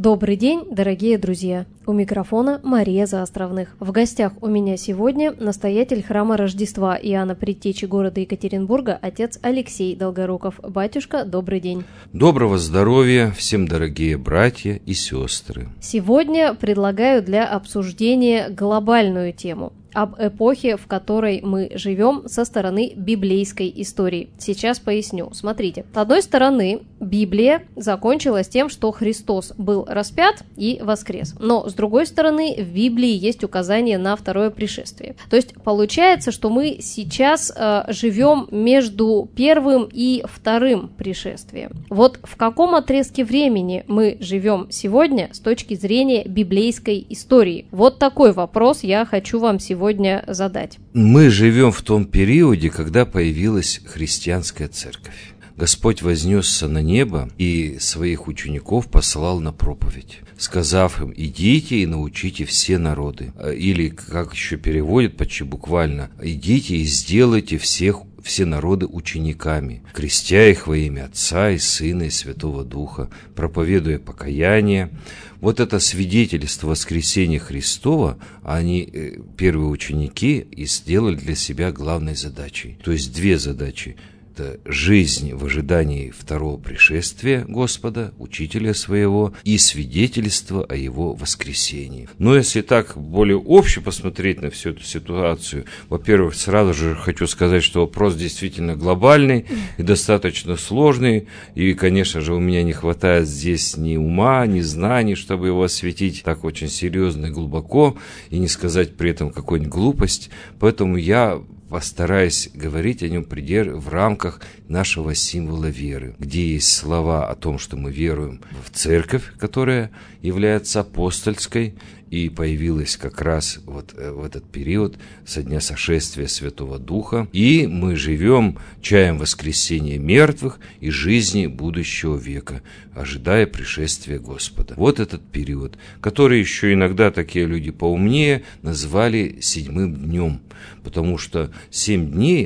Добрый день, дорогие друзья! У микрофона Мария Заостровных. В гостях у меня сегодня настоятель храма Рождества Иоанна Предтечи города Екатеринбурга, отец Алексей Долгоруков. Батюшка, добрый день! Доброго здоровья всем, дорогие братья и сестры! Сегодня предлагаю для обсуждения глобальную тему об эпохе, в которой мы живем со стороны библейской истории. Сейчас поясню. Смотрите. С одной стороны, Библия закончилась тем, что Христос был распят и воскрес. Но, с другой стороны, в Библии есть указание на второе пришествие. То есть, получается, что мы сейчас живем между первым и вторым пришествием. Вот в каком отрезке времени мы живем сегодня с точки зрения библейской истории? Вот такой вопрос я хочу вам сегодня задать. Мы живем в том периоде, когда появилась христианская церковь. Господь вознесся на небо и своих учеников послал на проповедь, сказав им: идите и научите все народы. Или, как еще переводят почти буквально, идите и сделайте все народы учениками, крестя их во имя Отца и Сына и Святого Духа, проповедуя покаяние. Вот это свидетельство воскресения Христова, они, первые ученики, и сделали для себя главной задачей. То есть две задачи. Это жизнь в ожидании второго пришествия Господа, Учителя своего, и свидетельство о Его воскресении. Но если так более обще посмотреть на всю эту ситуацию, во-первых, сразу же хочу сказать, что вопрос действительно глобальный и достаточно сложный, и, конечно же, у меня не хватает здесь ни ума, ни знаний, чтобы его осветить так очень серьезно и глубоко, и не сказать при этом какую-нибудь глупость, поэтому я постараюсь говорить о нем в рамках нашего символа веры, где есть слова о том, что мы веруем в церковь, которая является апостольской, и появилась как раз вот в этот период со дня сошествия Святого Духа. И мы живем чаем воскресения мертвых и жизни будущего века, ожидая пришествия Господа. Вот этот период, который еще иногда такие люди поумнее назвали седьмым днем, потому что 7 дней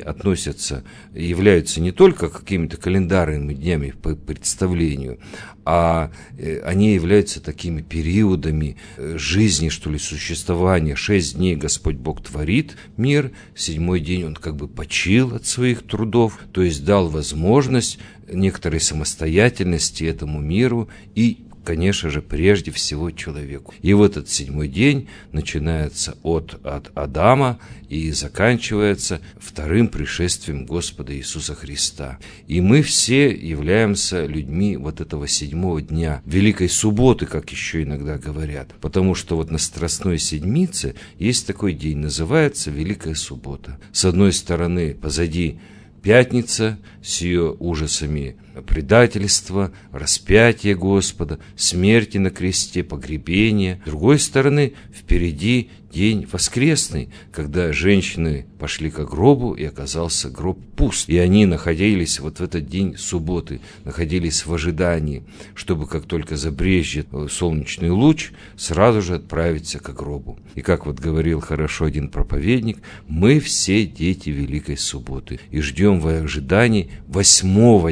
являются не только какими-то календарными днями по представлению, а они являются такими периодами жизни, что ли, существования. 6 дней Господь Бог творит мир, 7-й день Он как бы почил от своих трудов, то есть дал возможность некоторой самостоятельности этому миру и, конечно же, прежде всего человеку. И в этот 7-й день начинается от Адама и заканчивается вторым пришествием Господа Иисуса Христа. И мы все являемся людьми вот этого 7-го дня, Великой Субботы, как еще иногда говорят. Потому что вот на Страстной Седмице есть такой день, называется Великая Суббота. С одной стороны, позади Пятница с ее ужасами предательства, распятия Господа, смерти на кресте, погребения. С другой стороны, впереди день воскресный, когда женщины пошли к гробу, и оказался гроб пуст. И они находились вот в этот день субботы, находились в ожидании, чтобы как только забрежет солнечный луч, сразу же отправиться к гробу. И как вот говорил хорошо один проповедник, мы все дети Великой Субботы и ждем в ожидании 8-го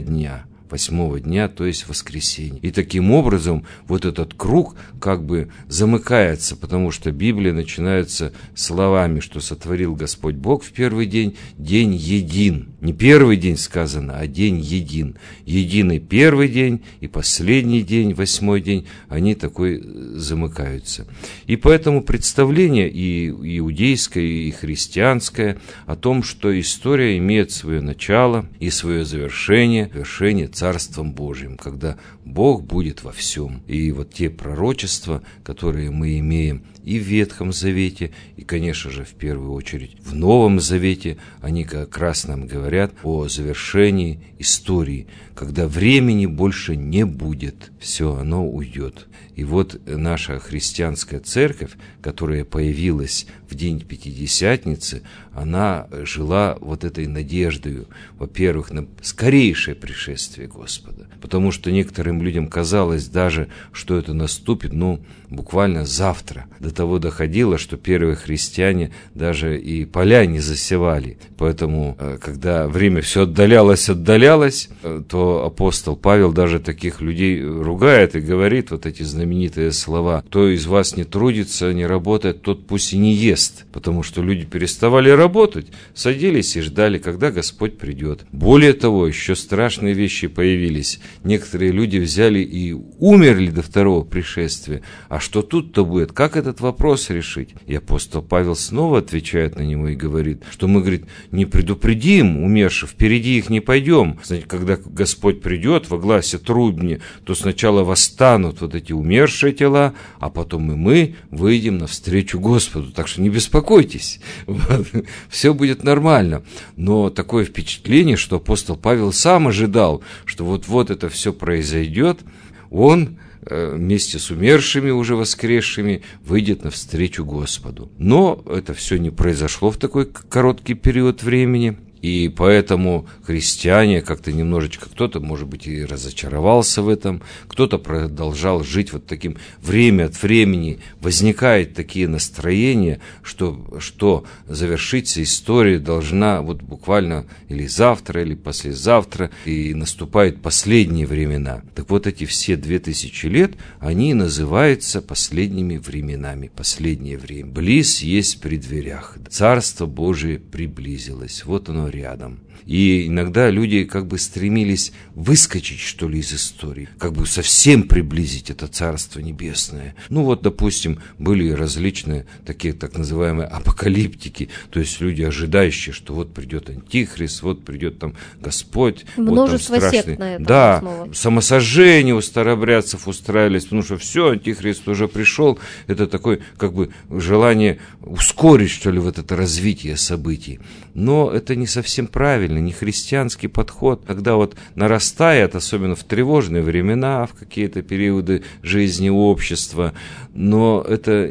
дня, то есть воскресенье. И таким образом вот этот круг как бы замыкается, потому что Библия начинается словами, что сотворил Господь Бог в первый день, день един. Не первый день сказано, а день един. Единый первый день и последний день, 8-й день, они такой замыкаются. И поэтому представление и иудейское, и христианское о том, что история имеет свое начало и свое завершение Царством Божьим, когда Бог будет во всем. И вот те пророчества, которые мы имеем и в Ветхом Завете, и, конечно же, в первую очередь в Новом Завете, они как раз нам говорят о завершении истории, когда времени больше не будет, все, оно уйдет. И вот наша христианская церковь, которая появилась в день Пятидесятницы, она жила вот этой надеждой, во-первых, на скорейшее пришествие пришествия Господа. Потому что некоторым людям казалось даже, что это наступит, буквально завтра. До того доходило, что первые христиане даже и поля не засевали. Поэтому, когда время все отдалялось, то апостол Павел даже таких людей ругает и говорит вот эти знаменитые слова: «Кто из вас не трудится, не работает, тот пусть и не ест». Потому что люди переставали работать, садились и ждали, когда Господь придет. Более того, еще страшные вещи появились. Некоторые люди взяли и умерли до второго пришествия. А что тут-то будет? Как этот вопрос решить? И апостол Павел снова отвечает на него и говорит, что мы, говорит, не предупредим умерших, впереди их не пойдем. Значит, когда Господь придет во гласе трубни, то сначала восстанут вот эти умершие тела, а потом и мы выйдем навстречу Господу. Так что не беспокойтесь, все будет нормально. Но такое впечатление, что апостол Павел сам ожидал, что вот это все произойдет, он вместе с умершими, уже воскресшими, выйдет навстречу Господу. Но это все не произошло в такой короткий период времени. И поэтому христиане как-то немножечко, кто-то, может быть, и разочаровался в этом, кто-то продолжал жить вот таким, время от времени возникают такие настроения, что завершиться история должна вот буквально или завтра, или послезавтра, и наступают последние времена. Так вот эти все 2000 лет, они называются последними временами, последнее время. Близ есть при дверях, Царство Божие приблизилось, вот оно рядом. И иногда люди как бы стремились выскочить, что ли, из истории, как бы совсем приблизить это Царство Небесное. Допустим, были различные такие так называемые апокалиптики, то есть люди, ожидающие, что вот придет Антихрист, вот придет там Господь. Множество вот там сект на этом. Да, основа. Самосожжение у старообрядцев устраивались, потому что все, Антихрист уже пришел. Это такое как бы желание ускорить, что ли, вот это развитие событий. Но это не совсем правильно, не христианский подход. Когда вот нарастает, особенно в тревожные времена, в какие-то периоды жизни общества, но это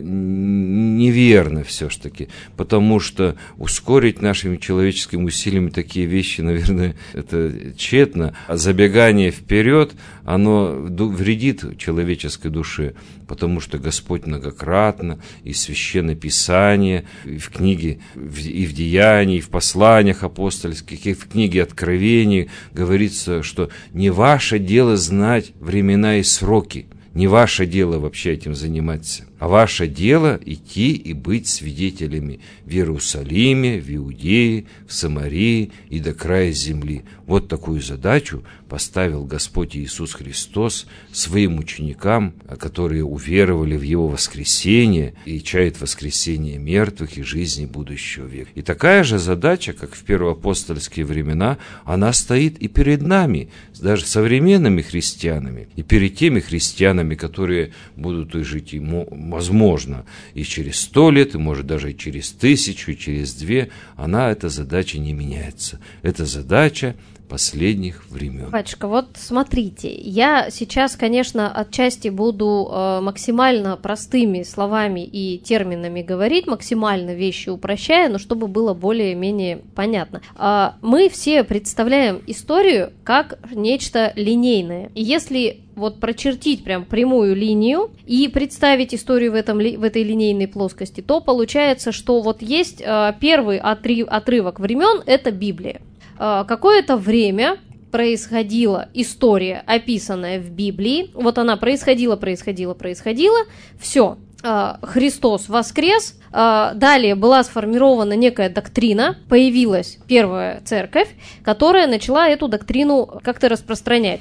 неверно все-таки, потому что ускорить нашими человеческими усилиями такие вещи, наверное, это тщетно. А забегание вперед, оно вредит человеческой душе, потому что Господь многократно и в Священном Писании, и в книге, и в Деянии, и в посланиях апостольских, и в книге Откровений говорится, что не ваше дело знать времена и сроки, не ваше дело вообще этим заниматься, а ваше дело идти и быть свидетелями в Иерусалиме, в Иудее, в Самарии и до края земли. Вот такую задачу поставил Господь Иисус Христос своим ученикам, которые уверовали в Его воскресение и чают воскресение мертвых и жизни будущего века. И такая же задача, как в первоапостольские времена, она стоит и перед нами, даже современными христианами, и перед теми христианами, которые будут жить возможно, и через 100 лет, и может даже и через 1000, и через 2, эта задача не меняется. Это задача последних времен. Батюшка, вот смотрите, я сейчас, конечно, отчасти буду максимально простыми словами и терминами говорить, максимально вещи упрощая, но чтобы было более-менее понятно. Мы все представляем историю как нечто линейное. И если вот прочертить прям прямую линию и представить историю в этой линейной плоскости, то получается, что вот есть первый отрывок времен – это Библия. Какое-то время происходила история, описанная в Библии. Вот она происходила, все. Христос воскрес, далее была сформирована некая доктрина, появилась первая церковь, которая начала эту доктрину как-то распространять,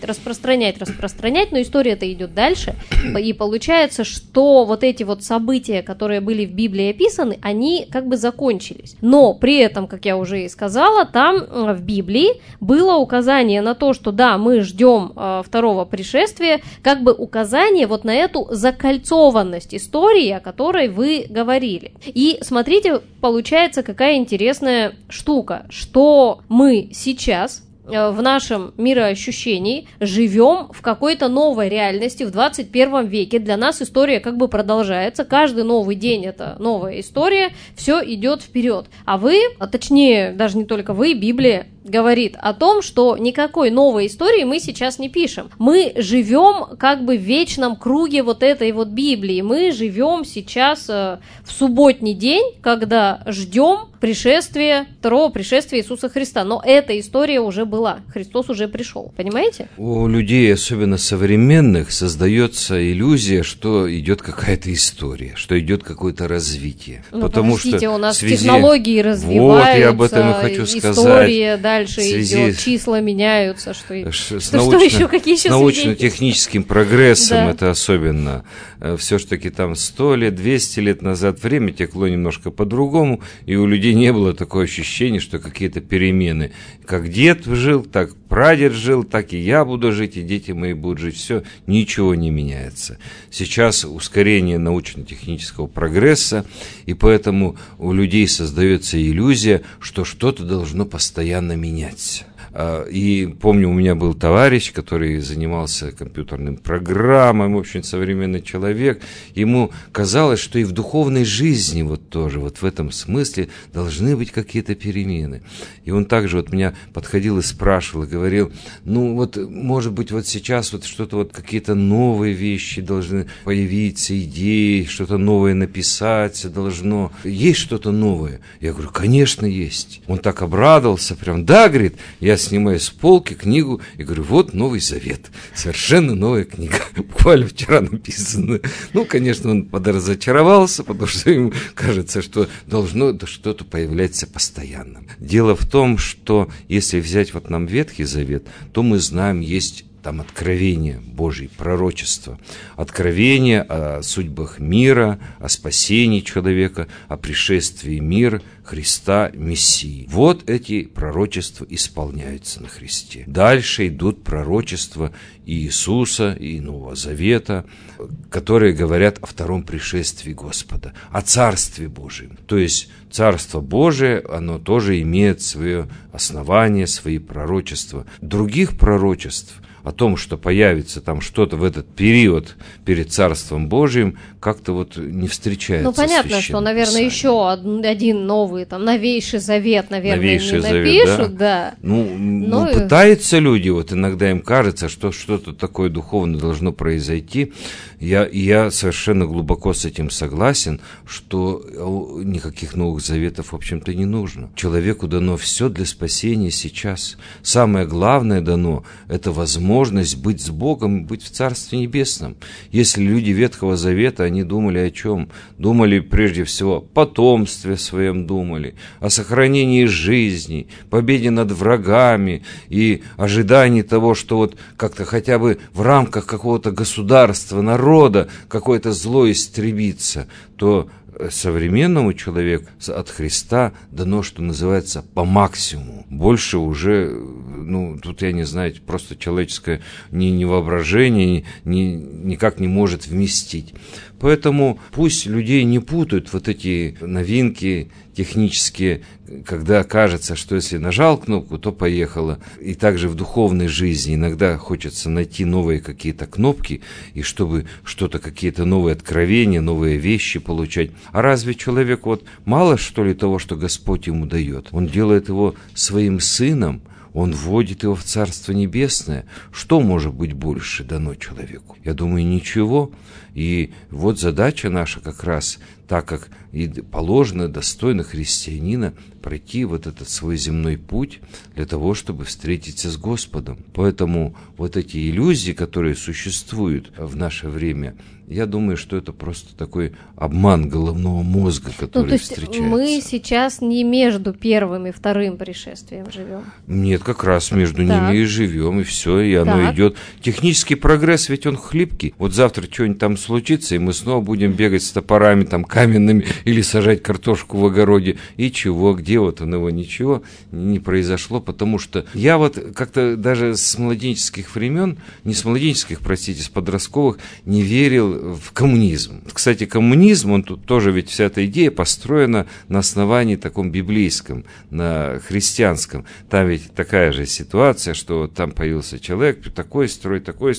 но история-то идет дальше, и получается, что вот эти вот события, которые были в Библии описаны, они как бы закончились. Но при этом, как я уже и сказала, там в Библии было указание на то, что да, мы ждем второго пришествия, как бы указание вот на эту закольцованность истории, о которой вы говорили. И смотрите, получается, какая интересная штука, что мы сейчас в нашем мироощущении живем в какой-то новой реальности в 21 веке. Для нас история как бы продолжается. Каждый новый день это новая история, все идет вперед. А вы, точнее, даже не только вы, Библия, говорит о том, что никакой новой истории мы сейчас не пишем. Мы живем как бы в вечном круге вот этой вот Библии. Мы живем сейчас в субботний день, когда ждем второго пришествия Иисуса Христа. Но эта история уже была. Христос уже пришел. Понимаете? У людей, особенно современных, создается иллюзия, что идет какая-то история, что идет какое-то развитие. Ну, потому подождите, что у нас технологии развиваются, вот, я об этом и хочу сказать. История дальше идет, числа меняются. Что еще, какие еще с научно-техническим прогрессом, да. Это особенно. Все ж таки там 100 лет, 200 лет назад время текло немножко по-другому, и у людей не было такого ощущения, что какие-то перемены. Как дед жил, так прадед жил, так и я буду жить, и дети мои будут жить. Все, ничего не меняется. Сейчас ускорение научно-технического прогресса, и поэтому у людей создается иллюзия, что что-то должно постоянно меняться. И помню, у меня был товарищ, который занимался компьютерным программами, очень современный человек. Ему казалось, что и в духовной жизни вот тоже, вот в этом смысле должны быть какие-то перемены. И он также вот меня подходил и спрашивал, и говорил, ну вот, может быть, вот сейчас вот что-то вот какие-то новые вещи должны появиться, идеи, что-то новое написать должно. Есть что-то новое? Я говорю, конечно, есть. Он так обрадовался, прям, да, говорит, я снимаю с полки книгу и говорю, вот Новый Завет, совершенно новая книга, буквально вчера написанная. Ну, конечно, он подразочаровался, потому что ему кажется, что должно что-то появляться постоянно. Дело в том, что если взять вот нам Ветхий Завет, то мы знаем, есть там откровение Божье, пророчество. Откровение о судьбах мира, о спасении человека, о пришествии мира, Христа, Мессии. Вот эти пророчества исполняются на Христе. Дальше идут пророчества Иисуса и Нового Завета, которые говорят о втором пришествии Господа, о Царстве Божьем. То есть Царство Божие, оно тоже имеет свое основание, свои пророчества. Других пророчеств о том, что появится там что-то в этот период перед Царством Божьим, как-то вот не встречается. Ну, понятно, что, наверное, еще один новый, там, новейший завет, наверное, не напишут, да. Ну, пытаются люди, вот иногда им кажется, что что-то такое духовное должно произойти. Я совершенно глубоко с этим согласен, что никаких новых заветов, в общем-то, не нужно. Человеку дано все для спасения сейчас. Самое главное дано – это возможность быть с Богом, быть в Царстве Небесном. Если люди Ветхого Завета, они думали о чем? Думали прежде всего о потомстве своем, думали, о сохранении жизни, победе над врагами и ожидании того, что вот как-то хотя бы в рамках какого-то государства, народа какое-то зло истребится, то современному человеку от Христа дано, что называется, по максимуму. Больше уже, тут я не знаю, просто человеческое ни воображение никак не может вместить. Поэтому пусть людей не путают вот эти новинки технические, когда кажется, что если нажал кнопку, то поехало. И также в духовной жизни иногда хочется найти новые какие-то кнопки, и чтобы что-то, какие-то новые откровения, новые вещи получать. А разве человеку вот мало, что ли, того, что Господь ему дает? Он делает его своим сыном, он вводит его в Царство Небесное. Что может быть больше дано человеку? Я думаю, ничего. И вот задача наша как раз, так как и положено достойно христианина пройти вот этот свой земной путь для того, чтобы встретиться с Господом. Поэтому вот эти иллюзии, которые существуют в наше время, я думаю, что это просто такой обман головного мозга, который встречается. Мы сейчас не между первым и вторым пришествием живем. Нет, как раз между ними и живем, и все, и оно идет. Технический прогресс, ведь он хлипкий. Вот завтра что-нибудь там случится, и мы снова будем бегать с топорами там каменными или сажать картошку в огороде. И чего, где вот у него ничего не произошло, потому что я вот как-то даже с младенческих времен, не с младенческих, простите, с подростковых, не верил в коммунизм. Кстати, коммунизм, он тут тоже, ведь вся эта идея построена на основании таком библейском, на христианском. Там ведь такая же ситуация, что там появился человек, такой строй,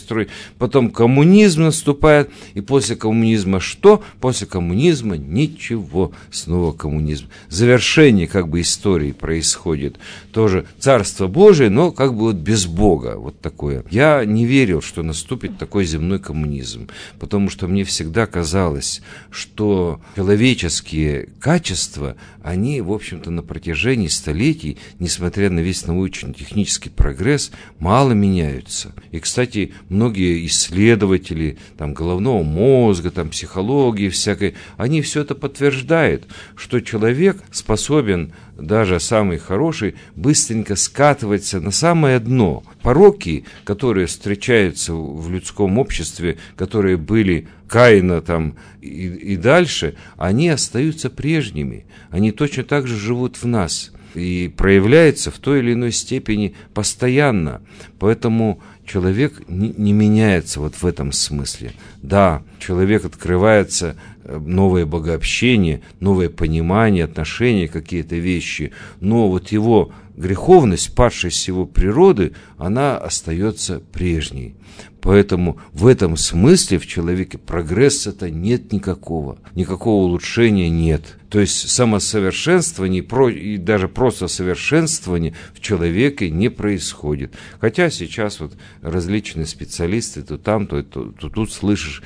потом коммунизм наступает, и после коммунизма что? После коммунизма ничего, снова коммунизм. Завершение как бы истории происходит. Тоже Царство Божие, но как бы вот без Бога, вот такое. Я не верил, что наступит такой земной коммунизм, потому что мне всегда казалось, что человеческие качества, они, в общем-то, на протяжении столетий, несмотря на весь научно-технический прогресс, мало меняются. И, кстати, многие исследователи там, головного мозга, там, психологии всякой, они все это подтверждают, что человек способен, даже самый хороший, быстренько скатываться на самое дно. Пороки, которые встречаются в людском обществе, которые были Каина там и дальше, они остаются прежними. Они точно так же живут в нас и проявляются в той или иной степени постоянно. Поэтому человек не меняется вот в этом смысле. Да, человек открывается, новое богообщение, новое понимание, отношения, какие-то вещи, но вот его греховность, падшесть его природы, она остается прежней. Поэтому в этом смысле в человеке прогресса-то нет никакого улучшения нет. То есть самосовершенствование и даже просто совершенствование в человеке не происходит. Хотя сейчас вот различные специалисты то там, то тут слышишь,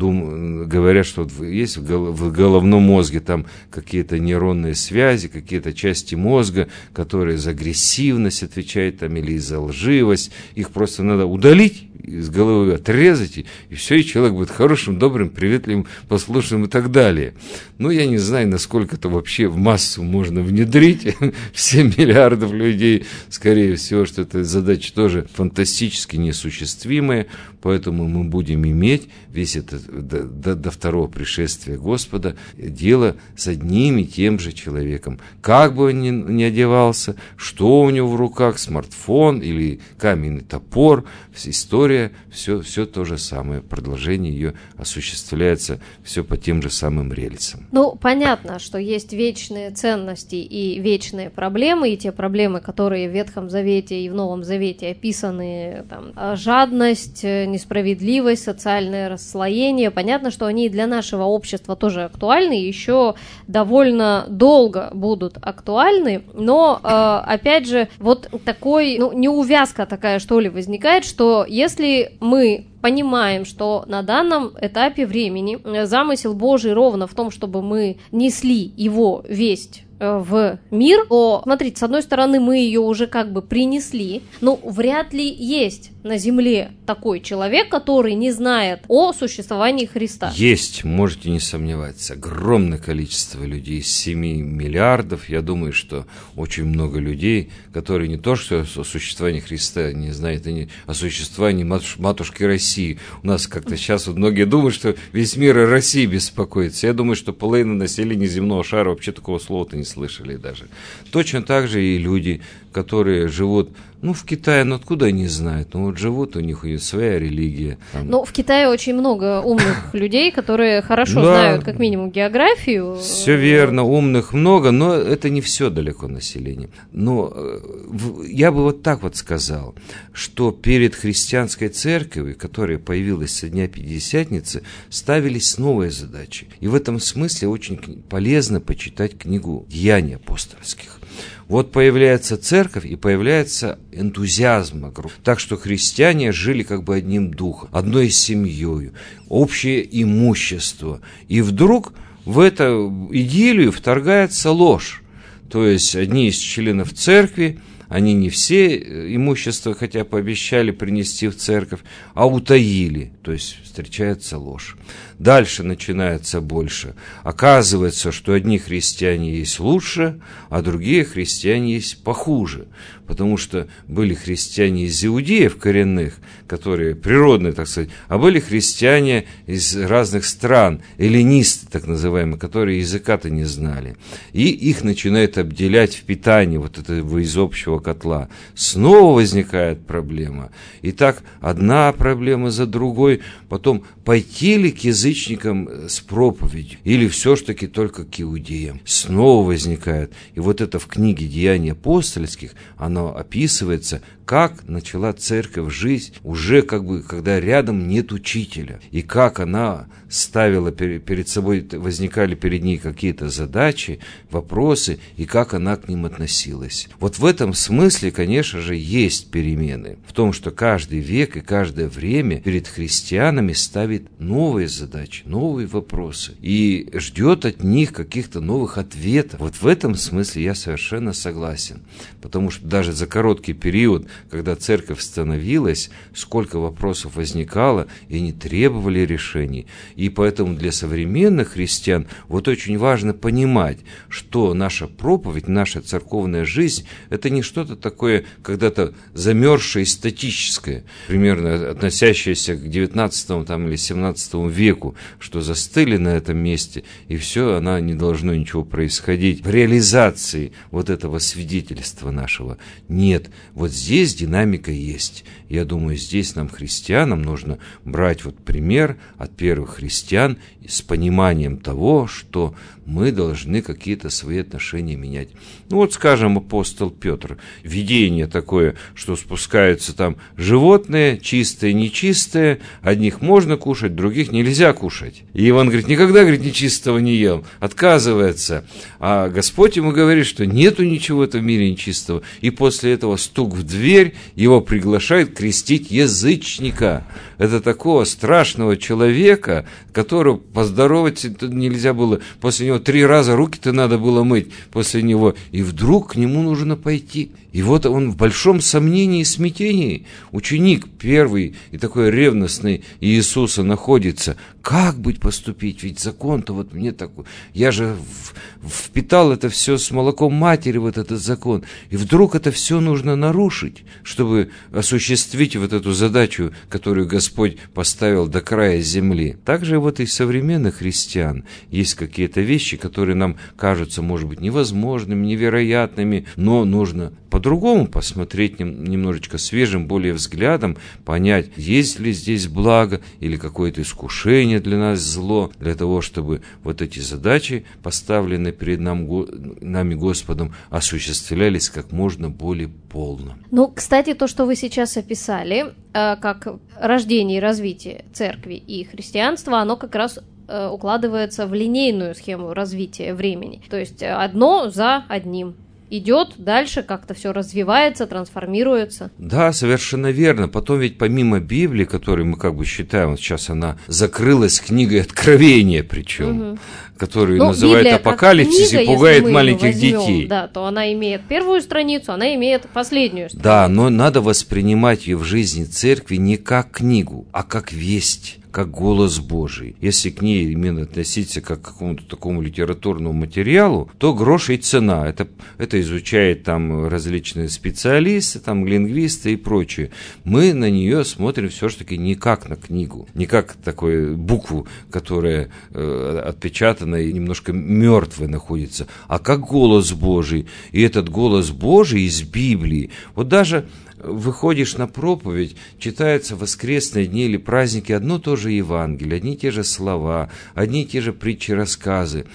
говорят, что вот есть в головном мозге там какие-то нейронные связи, какие-то части мозга, которые за агрессивность отвечают там, или за лживость. Их просто надо удалить, из головы отрезать, и все, и человек будет хорошим, добрым, приветливым, послушным и так далее. Ну, я не знаю, насколько это вообще в массу можно внедрить, 7 миллиардов людей, скорее всего, что эта задача тоже фантастически неосуществимая, поэтому мы будем иметь весь этот, до второго пришествия Господа, дело с одним и тем же человеком. Как бы он ни одевался, что у него в руках, смартфон или каменный топор, история, все то же самое, продолжение ее осуществляется все по тем же самым рельсам. Ну, понятно, что есть вечные ценности и вечные проблемы, и те проблемы, которые в Ветхом Завете и в Новом Завете описаны, там, жадность, несправедливость, социальное расслоение. Понятно, что они для нашего общества тоже актуальны, еще довольно долго будут актуальны, но, опять же, вот такой, неувязка такая, что ли, возникает, что если мы понимаем, что на данном этапе времени замысел Божий ровно в том, чтобы мы несли его весть в мир, то, смотрите, с одной стороны, мы ее уже как бы принесли, но вряд ли есть на земле такой человек, который не знает о существовании Христа. Есть, можете не сомневаться, огромное количество людей, 7 миллиардов, я думаю, что очень много людей, которые не то, что о существовании Христа не знают, они о существовании матушки России. У нас как-то сейчас вот многие думают, что весь мир о России беспокоится. Я думаю, что половина населения земного шара вообще такого слова-то не слышали даже. Точно так же и люди, которые живут, в Китае, откуда они знают? Вот живут, у них своя религия. В Китае очень много умных людей, которые хорошо знают, как минимум, географию. Все верно, умных много, но это не все далеко население. Но я бы вот так вот сказал, что перед христианской церковью, которая появилась со дня Пятидесятницы, ставились новые задачи. И в этом смысле очень полезно почитать книгу «Деяний апостольских». Вот появляется церковь и появляется энтузиазм вокруг. Так что христиане жили как бы одним духом, одной семьей, общее имущество. И вдруг в эту идиллию вторгается ложь. То есть одни из членов церкви, они не все имущество, хотя пообещали принести в церковь, а утаили, то есть встречается ложь. Дальше начинается больше. Оказывается, что одни христиане есть лучше, а другие христиане есть похуже. Потому что были христиане из иудеев коренных, которые природные, так сказать, а были христиане из разных стран, эллинисты, так называемые, которые языка-то не знали. И их начинают обделять в питании вот этого из общего котла, снова возникает проблема. И так одна проблема за другой, потом пойти ли к язычникам с проповедью, или все-таки только к иудеям. Снова возникает. И вот это в книге «Деяний апостольских» оно описывается, как начала церковь жить уже когда рядом нет учителя, и как она ставила перед собой, возникали перед ней какие-то задачи, вопросы, и как она к ним относилась. Вот в этом смысле, конечно же, есть перемены. В том, что каждый век и каждое время перед христианами ставит новые задачи, новые вопросы, и ждет от них каких-то новых ответов. Вот в этом смысле я совершенно согласен. Потому что даже за короткий период, когда церковь становилась, сколько вопросов возникало, и они требовали решений. И поэтому для современных христиан вот очень важно понимать, что наша проповедь, наша церковная жизнь – это не что-то такое когда-то замерзшее и статическое, примерно относящееся к 19 или 17 веку, что застыли на этом месте, и все, она не должно ничего происходить. В реализации вот этого свидетельства нашего нет. Вот здесь динамика есть. Я думаю, здесь нам, христианам, нужно брать вот пример от первых христиан с пониманием того, что мы должны какие-то свои отношения менять. Ну вот, скажем, апостол Петр. Видение такое, что спускаются там животные, чистые, нечистые. Одних можно кушать, других нельзя кушать. И Иван говорит, никогда, говорит, нечистого не ел. Отказывается. А Господь ему говорит, что нету ничего в этом мире нечистого. И после этого стук в дверь, его приглашают крестить язычника. Это такого страшного человека, которого поздоровать нельзя было. После него 3 раза руки-то надо было мыть после него. И вдруг к нему нужно пойти. И вот он в большом сомнении и смятении. Ученик первый и такой ревностный Иисуса находится. Как быть поступить? Ведь закон-то вот мне такой. Я же впитал это все с молоком матери, вот этот закон. И вдруг это все нужно нарушить, чтобы осуществить вот эту задачу, которую Господь поставил до края земли. Также вот и современных христиан есть какие-то вещи, которые нам кажутся, может быть, невозможными, невероятными, но нужно по-другому посмотреть немножечко свежим, более взглядом, понять, есть ли здесь благо или какое-то искушение для нас зло, для того, чтобы вот эти задачи, поставленные перед нами Господом, осуществлялись как можно более полно. Ну, кстати, то, что вы сейчас описали, как рождение и развитие церкви и христианства, оно как раз укладывается в линейную схему развития времени. То есть одно за одним. Идет дальше, как-то все развивается, трансформируется. Да, совершенно верно. Потом ведь помимо Библии, которую мы считаем, вот сейчас она закрылась книгой Откровения, причем, которую называют Апокалипсис и пугает маленьких детей. Да, то она имеет первую страницу, она имеет последнюю страницу. Да, но надо воспринимать ее в жизни церкви не как книгу, а как весть, как голос Божий. Если к ней именно относиться как к какому-то такому литературному материалу, то грош и цена. Это изучают там различные специалисты, там лингвисты и прочее. Мы на нее смотрим все-таки не как на книгу, не как такую букву, которая отпечатана и немножко мертвой находится, а как голос Божий. И этот голос Божий из Библии, вот даже выходишь на проповедь, читаются воскресные дни или праздники, одно то же Евангелие, одни и те же слова, одни и те же притчи, рассказы,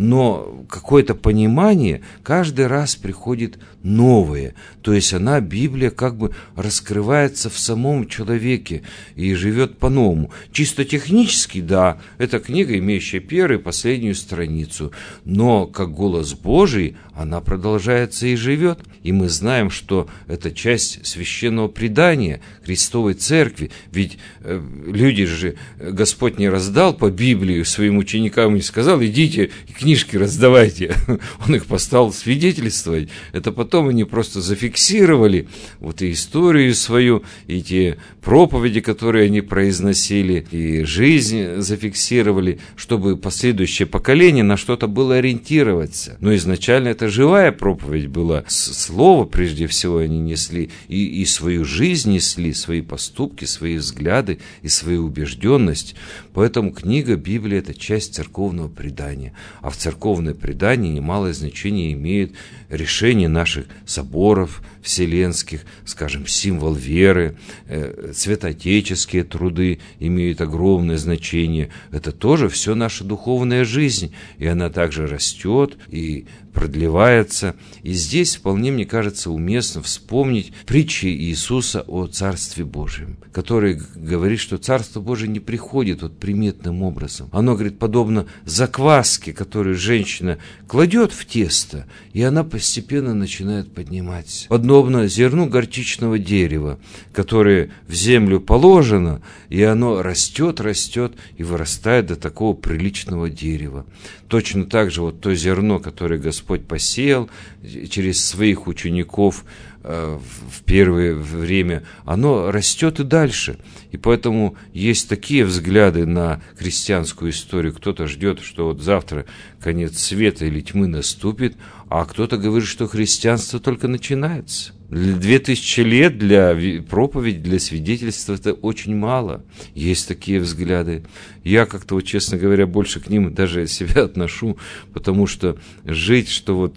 но какое-то понимание каждый раз приходит новое, то есть Библия раскрывается в самом человеке и живет по-новому. Чисто технически, да, это книга, имеющая первую и последнюю страницу, но как голос Божий она продолжается и живет, и мы знаем, что это часть священного предания Христовой Церкви, ведь люди же, Господь не раздал по Библии своим ученикам и не сказал, идите и книжки раздавайте, Он их поставил свидетельствовать, это потом они просто зафиксировали вот и историю свою, и те проповеди, которые они произносили, и жизнь зафиксировали, чтобы последующее поколение на что-то было ориентироваться. Но изначально это живая проповедь была, слово прежде всего они несли, и и свою жизнь несли, свои поступки, свои взгляды и свою убежденность. Поэтому книга Библия – это часть церковного предания. А в церковное предание немалое значение имеет решение наших соборов вселенских, скажем, символ веры, святоотеческие труды имеют огромное значение. Это тоже все наша духовная жизнь, и она также растет и продлевается. И здесь вполне, мне кажется, уместно вспомнить притчи Иисуса о Царстве Божьем, который говорит, что Царство Божие не приходит вот приметным образом. Оно, говорит, подобно закваске, которую женщина кладет в тесто, и она постепенно начинает подниматься. Подобно зерну горчичного дерева, которое в землю положено, и оно растет, растет и вырастает до такого приличного дерева. Точно так же вот то зерно, которое Господь посеял через своих учеников в первое время, оно растет и дальше. И поэтому есть такие взгляды на христианскую историю. Кто-то ждет, что вот завтра конец света или тьмы наступит, а кто-то говорит, что христианство только начинается. 2000 лет для проповеди, для свидетельства это очень мало. Есть такие взгляды. Я как-то, вот, честно говоря, больше к ним даже себя отношу, потому что жить, что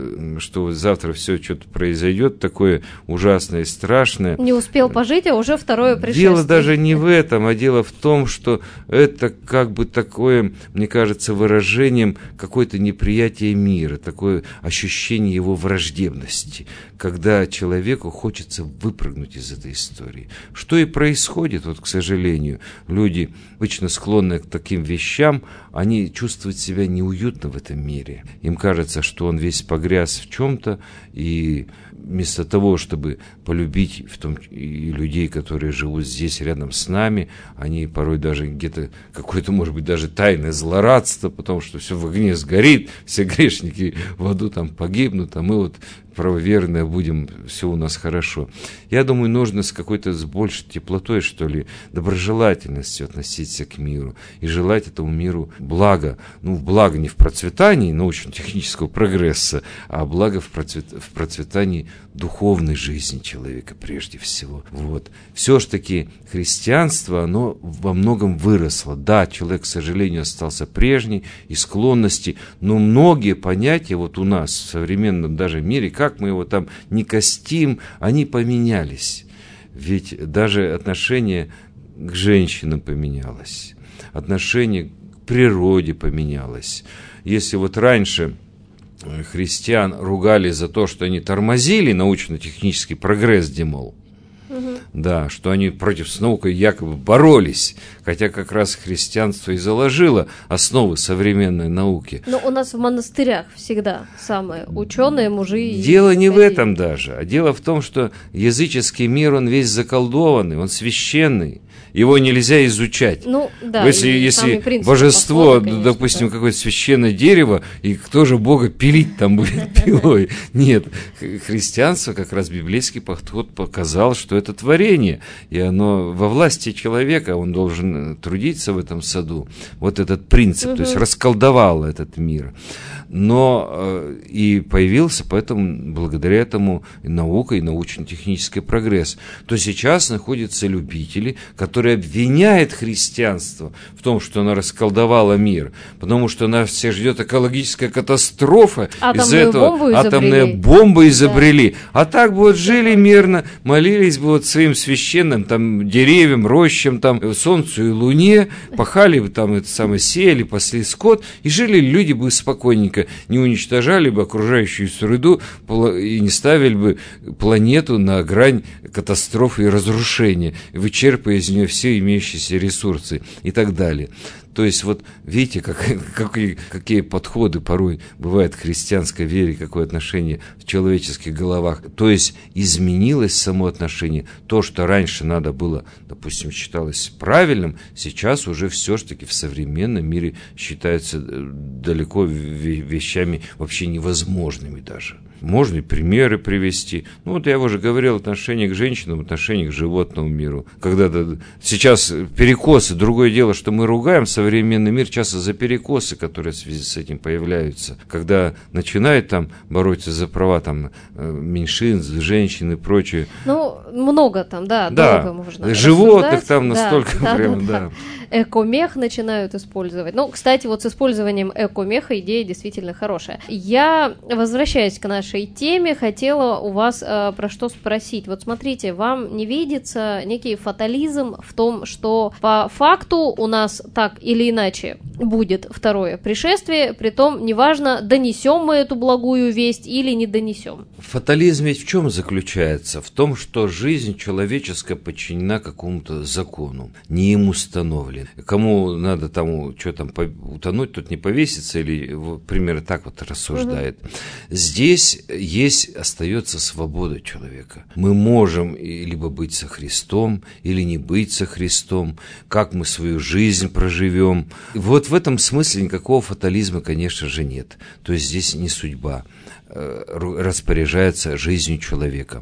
завтра все что-то произойдет, такое ужасное и страшное. Не успел пожить, а уже второе пришествие. Дело даже не в этом, а дело в том, что это как бы такое, мне кажется, выражением какое-то неприятие мира, такое ощущение его враждебности, когда человеку хочется выпрыгнуть из этой истории. Что и происходит, вот, к сожалению. Люди, обычно склонные к таким вещам, они чувствуют себя неуютно в этом мире. Им кажется, что он весь погряз в чем-то, и вместо того, чтобы полюбить в том и людей, которые живут здесь рядом с нами, они порой даже где-то какое-то, может быть, даже тайное злорадство, потому что все в огне сгорит, все грешники в аду там погибнут, а мы вот правоверные будем, все у нас хорошо. Я думаю, нужно с какой-то с большей теплотой, что ли, доброжелательностью относиться к миру и желать этому миру блага. Ну, благо не в процветании научно-технического прогресса, а благо в процветании духовной жизни человека прежде всего. Вот. Все-таки христианство, оно во многом выросло. Да, человек, к сожалению, остался прежний и склонности, но многие понятия вот у нас в современном даже мире, как мы его там не костим, они поменялись. Ведь даже отношение к женщинам поменялось, отношение к природе поменялось. Если вот раньше христиан ругали за то, что они тормозили научно-технический прогресс, мол, да, что они против с наукой якобы боролись, хотя как раз христианство и заложило основы современной науки. Но у нас в монастырях всегда самые ученые, мужи. Дело не в этом даже, а дело в том, что языческий мир, он весь заколдованный, он священный. Его нельзя изучать. Ну, да, если божество, подхода, конечно, допустим, да, какое-то священное дерево, и кто же Бога пилить там будет пилой? Нет, христианство, как раз библейский подход показал, что это творение, и оно во власти человека, он должен трудиться в этом саду. Вот этот принцип, то есть расколдовал этот мир. Но и появился, поэтому, благодаря этому и наука, и научно-технический прогресс. То сейчас находятся любители, которые обвиняют христианство в том, что оно расколдовало мир, потому что нас всех ждет экологическая катастрофа. Атомные бомбы изобрели. Да. А так бы вот жили мирно, молились бы вот своим священным там деревьям, рощам, там, солнцу и луне, пахали бы там это самое, сеяли, пасли скот, и жили люди бы спокойненько, не уничтожали бы окружающую среду и не ставили бы планету на грань катастрофы и разрушения, вычерпывая из нее все имеющиеся ресурсы и так далее. То есть вот видите, какие подходы порой бывают к христианской вере, какое отношение в человеческих головах. То есть изменилось само отношение. То, что раньше надо было, допустим, считалось правильным, сейчас уже все-таки в современном мире считается далеко вещами вообще невозможными даже. Можно и примеры привести. Ну, вот я уже говорил, отношение к женщинам, отношение к животному миру. Когда-то сейчас перекосы, другое дело, что мы ругаем современный мир часто за перекосы, которые в связи с этим появляются. Когда начинают там бороться за права там меньшинств, женщин и прочее. Ну, много там, да, долго можно животных рассуждать. Там настолько да. Экомех начинают использовать. Ну, кстати, вот с использованием экомеха идея действительно хорошая. Я, возвращаясь к нашей теме, хотела у вас про что спросить. Вот смотрите, вам не видится некий фатализм в том, что по факту у нас так или иначе будет второе пришествие, притом неважно, донесем мы эту благую весть или не донесем. Фатализм ведь в чем заключается? В том, что жизнь человеческая подчинена какому-то закону, не им установлен. Кому надо там, что там, утонуть, тут не повеситься, или примерно так вот рассуждает. Здесь остается свобода человека. Мы можем либо быть со Христом, или не быть со Христом, как мы свою жизнь проживем. Вот в этом смысле никакого фатализма, конечно же, нет. То есть здесь не судьба распоряжается жизнью человека.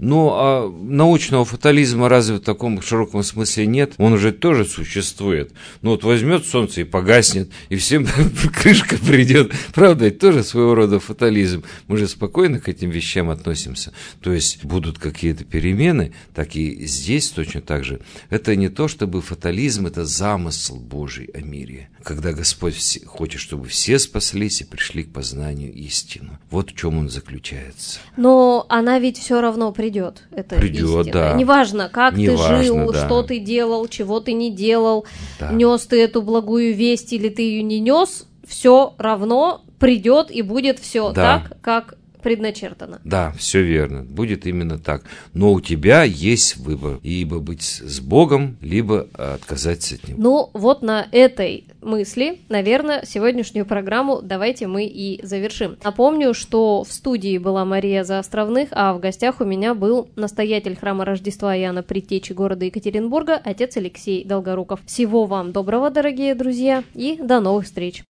Но научного фатализма разве в таком широком смысле нет? Он уже тоже существует. Ну вот возьмет солнце и погаснет, и всем крышка придет. Правда, это тоже своего рода фатализм. Мы же спокойно к этим вещам относимся. То есть будут какие-то перемены, так и здесь точно так же. Это не то, чтобы фатализм, это замысел Божий о мире. Когда Господь хочет, чтобы все спаслись и пришли к познанию истины. Вот в чем он заключается. Но она ведь все равно придет, это истина. Да. Неважно, как ты жил, да. что ты делал, чего ты не делал, да. Нес ты эту благую весть или ты ее не нес, все равно придет и будет все так, как предначертано. Да, все верно. Будет именно так. Но у тебя есть выбор. Либо быть с Богом, либо отказаться от Него. Ну, вот на этой мысли, наверное, сегодняшнюю программу давайте мы и завершим. Напомню, что в студии была Мария Заостровных, а в гостях у меня был настоятель храма Рождества Иоанна Предтечи города Екатеринбурга, отец Алексей Долгоруков. Всего вам доброго, дорогие друзья, и до новых встреч!